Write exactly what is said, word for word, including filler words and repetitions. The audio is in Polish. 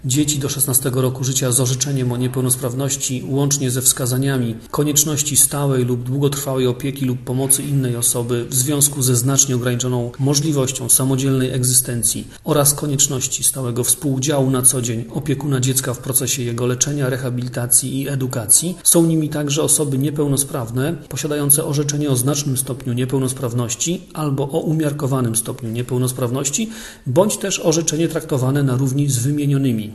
dzieci do szesnastego roku życia z orzeczeniem o niepełnosprawności, łącznie ze wskazaniami konieczności stałej lub długotrwałej opieki lub pomocy innej osoby w związku ze znacznie ograniczoną możliwością samodzielnej egzystencji oraz konieczności stałego współudziału na co dzień opiekuna dziecka w procesie jego leczenia, rehabilitacji i edukacji. Są nimi także osoby niepełnosprawne posiadające orzeczenie o znacznym stopniu niepełnosprawności albo o umiarkowanym stopniu niepełnosprawności, bądź też orzeczenie traktowane na równi z wymienionymi.